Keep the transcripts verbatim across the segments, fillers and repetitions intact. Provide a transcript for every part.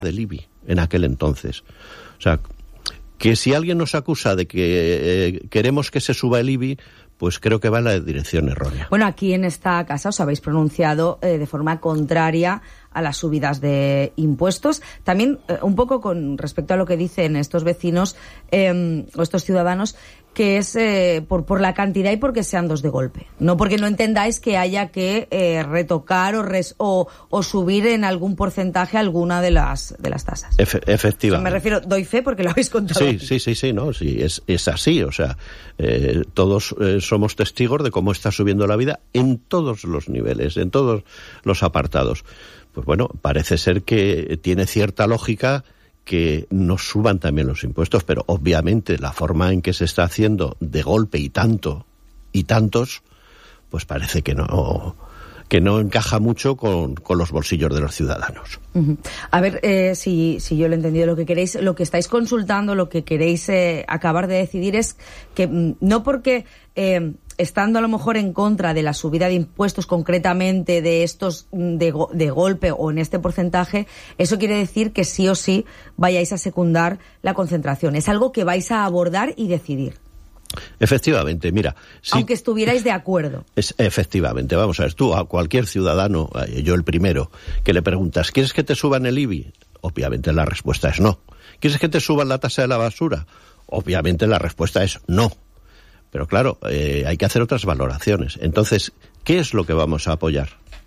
del I B I en aquel entonces. O sea, que si alguien nos acusa de que eh, queremos que se suba el I B I, pues creo que va en la dirección errónea. Bueno, aquí en esta casa os habéis pronunciado eh, de forma contraria a las subidas de impuestos. También eh, un poco con respecto a lo que dicen estos vecinos eh, o estos ciudadanos, que es eh, por, por la cantidad y porque sean dos de golpe. No porque no entendáis que haya que eh, retocar o, res, o, o subir en algún porcentaje alguna de las de las tasas. Efe, efectivamente. Me refiero, doy fe porque lo habéis contado. Sí, sí, sí, sí, no, sí, es, es así. O sea, eh, todos eh, somos testigos de cómo está subiendo la vida en todos los niveles, en todos los apartados. Pues bueno, parece ser que tiene cierta lógica que nos suban también los impuestos, pero obviamente la forma en que se está haciendo de golpe y tanto y tantos, pues parece que no que no encaja mucho con, con los bolsillos de los ciudadanos. Uh-huh. A ver, eh, si, si yo lo he entendido, lo que queréis, lo que estáis consultando, lo que queréis eh, acabar de decidir es que mm, no porque eh, estando a lo mejor en contra de la subida de impuestos concretamente de estos de, go- de golpe o en este porcentaje, eso quiere decir que sí o sí vayáis a secundar la concentración. Es algo que vais a abordar y decidir. Efectivamente, mira... Si, aunque estuvierais de acuerdo. Es, efectivamente, vamos a ver, tú a cualquier ciudadano, yo el primero, que le preguntas, ¿quieres que te suban el I B I? Obviamente la respuesta es no. ¿Quieres que te suban la tasa de la basura? Obviamente la respuesta es no. Pero claro, eh, hay que hacer otras valoraciones. Entonces, ¿qué es lo que vamos a apoyar?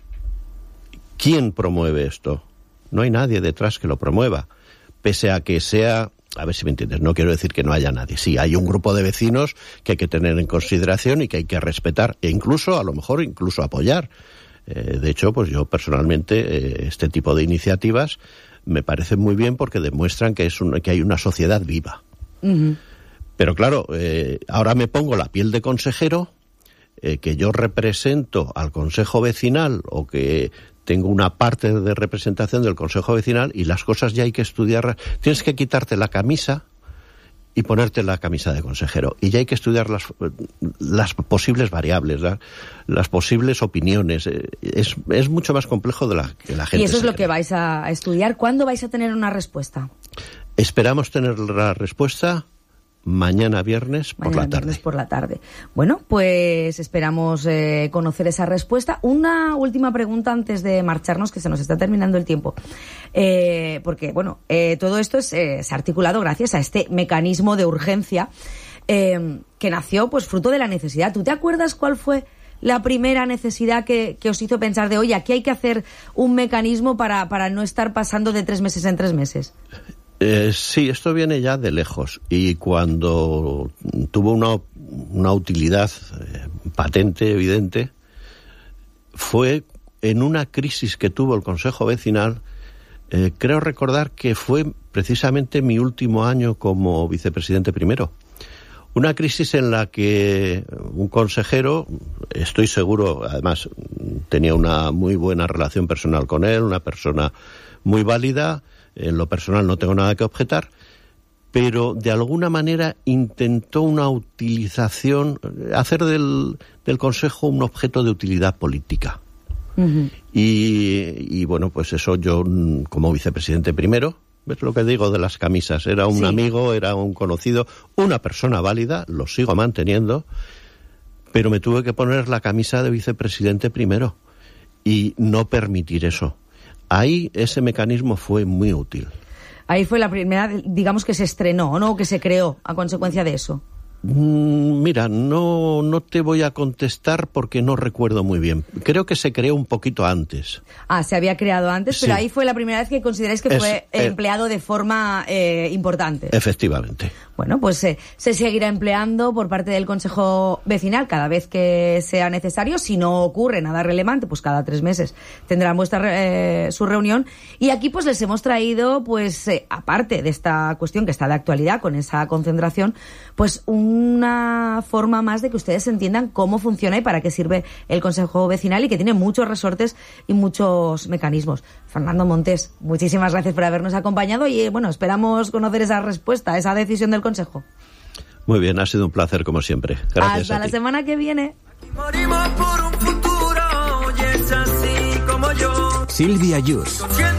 ¿Quién promueve esto? No hay nadie detrás que lo promueva. Pese a que sea... A ver si me entiendes, no quiero decir que no haya nadie. Sí, hay un grupo de vecinos que hay que tener en consideración y que hay que respetar e incluso, a lo mejor, incluso apoyar. Eh, de hecho, pues yo personalmente, eh, este tipo de iniciativas me parecen muy bien porque demuestran que, es un, que hay una sociedad viva. Uh-huh. Pero claro, eh, ahora me pongo la piel de consejero, eh, que yo represento al consejo vecinal o que tengo una parte de representación del consejo vecinal y las cosas ya hay que estudiarlas. Tienes que quitarte la camisa y ponerte la camisa de consejero. Y ya hay que estudiar las, las posibles variables, las, las posibles opiniones. Es, es mucho más complejo de la que la gente. Y eso es lo cree. que vais a estudiar. ¿Cuándo vais a tener una respuesta? Esperamos tener la respuesta mañana viernes por mañana la tarde. Viernes por la tarde. Bueno, pues esperamos eh, conocer esa respuesta. Una última pregunta antes de marcharnos, que se nos está terminando el tiempo. Eh, porque, bueno, eh, todo esto es, eh, se ha articulado gracias a este mecanismo de urgencia eh, que nació pues fruto de la necesidad. ¿Tú te acuerdas cuál fue la primera necesidad que, que os hizo pensar de, oye, aquí hay que hacer un mecanismo para, para no estar pasando de tres meses en tres meses? Eh, sí, esto viene ya de lejos y cuando tuvo una, una utilidad eh, patente, evidente, fue en una crisis que tuvo el Consejo Vecinal. Eh, creo recordar que fue precisamente mi último año como vicepresidente primero. Una crisis en la que un consejero, estoy seguro, además tenía una muy buena relación personal con él, una persona muy válida. En lo personal no tengo nada que objetar, pero de alguna manera intentó una utilización, hacer del, del Consejo un objeto de utilidad política. Uh-huh. Y, y bueno, pues eso yo como vicepresidente primero, ¿ves lo que digo de las camisas? Era un sí. amigo, era un conocido, una persona válida, lo sigo manteniendo, pero me tuve que poner la camisa de vicepresidente primero y no permitir eso. Ahí ese mecanismo fue muy útil. Ahí fue la primera, digamos, que se estrenó, ¿no? O que se creó a consecuencia de eso. Mira, no, no te voy a contestar porque no recuerdo muy bien. Creo que se creó un poquito antes. Ah, se había creado antes, sí. Pero ahí fue la primera vez que consideráis que es, fue eh, empleado de forma eh, importante. Efectivamente. Bueno, pues eh, se seguirá empleando por parte del Consejo Vecinal cada vez que sea necesario. Si no ocurre nada relevante, pues cada tres meses tendrán vuestra eh, su reunión. Y aquí pues les hemos traído, pues eh, aparte de esta cuestión que está de actualidad con esa concentración, pues una forma más de que ustedes entiendan cómo funciona y para qué sirve el Consejo Vecinal y que tiene muchos resortes y muchos mecanismos. Fernando Montes, muchísimas gracias por habernos acompañado y bueno, esperamos conocer esa respuesta, esa decisión del Consejo. Muy bien, ha sido un placer como siempre. Gracias. Hasta la semana que viene. Morimos por un futuro, y es así como yo. Silvia Yus.